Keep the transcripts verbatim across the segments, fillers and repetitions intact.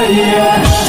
कमरिया।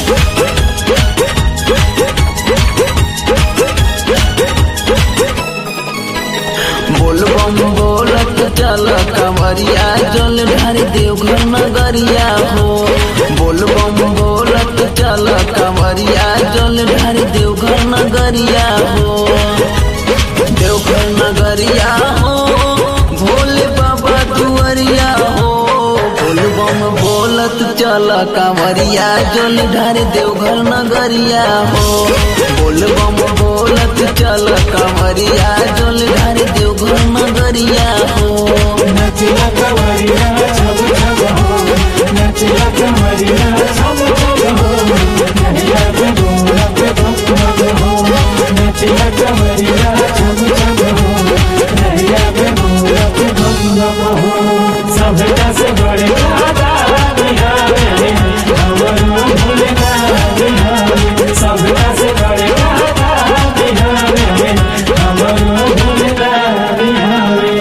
बोलबम बोलत चल कमरिया जल ढार देवघर नगरिया हो। बोलबम बोलत चल कमरिया जल ढार देवघर नगरिया हो। देवघर नगरिया हो भोले बाबा दुआरिया हो। बोलबम बोलत चल कमरिया जल ढार देवघर नगरिया हो। बोलबम बोलत चल कमरिया जल ढार देवघर नगरिया हो। नचला कमरिया छब छब हो, नचला कमरिया छब छब हो, नैया पे गोरा पे भक्त हो। नचला कमरिया छब छब हो, नैया पे गोरा पे भक्त हो। सबका से बड़े दादा बिहारी हमरो भोलेनाथ बिहारी। सबका से बड़े दादा बिहारी हमरो भोलेनाथ बिहारी।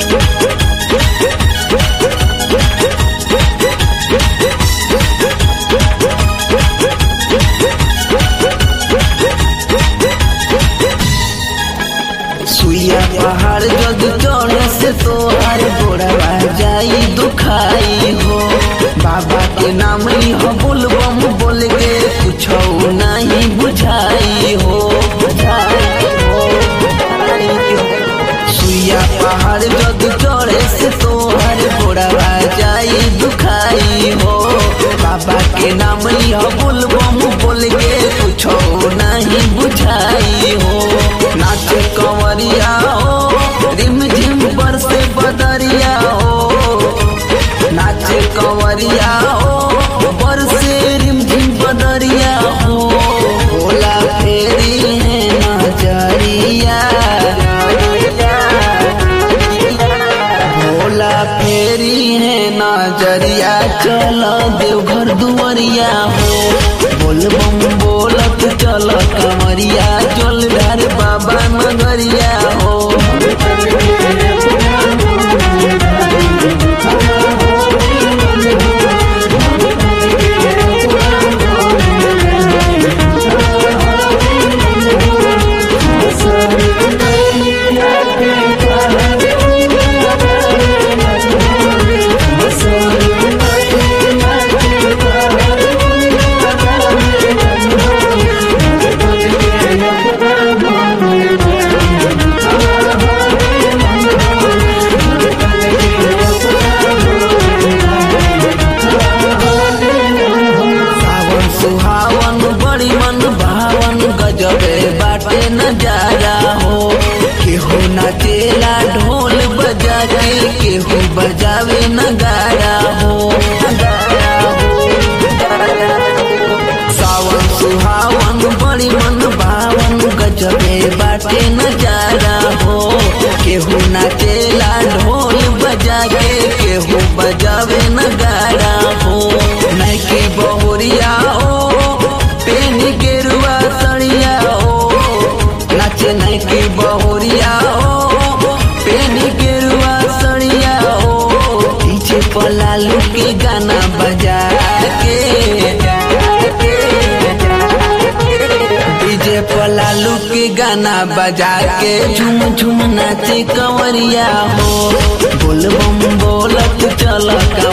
सुइया पहाड़ जग चढ़े से तोहार गोड़वा जाई दुखाई हो। बाबा के नाम लिहो बोलबम बोल के कुछो नहीं बुझाई हो। बुझाई हो, बुझाई हो। सुइया पहाड़ जग चढ़े से तोहार गोड़वा जाई दुखाई हो। बाबा के नाम लिहो बोलबम बोल के कुछो नहीं बुझाई हो। नाच कंवरिया हो रिम झिम बरसे बदरिया हो। नाच कंवरिया हो बरसे रिम झिम बदरिया हो। भोला फेरी है नजरिया, भोला फेरी है नजरिया चल देवघर दुआरिया हो। बोलबम बोलत चल कमरिया चल ढार बाबा नगरिया हो। सुहावन बड़ी मन भावन गजबे बाटे नजारा हो। केहू नाचेला ढोल बजा के केहू बजावे नगारा हो। सावन सुहावन बड़ी मन भावन गजबे बाटे नजारा हो। केहू नाचेला ढोल बजा के केहू बजावे नगारा हो। नैकी बहुरिया हो पेनी गेरुआ सड़िया हो। नाचे नैकी बहुरिया हो पेनी गेरुआ सड़िया हो। पीछे पलालू के गाना बजा के डीजे पलालू के गाना बजा के झूम झूम नाचे कंवरिया हो। बोलबम बोलत चल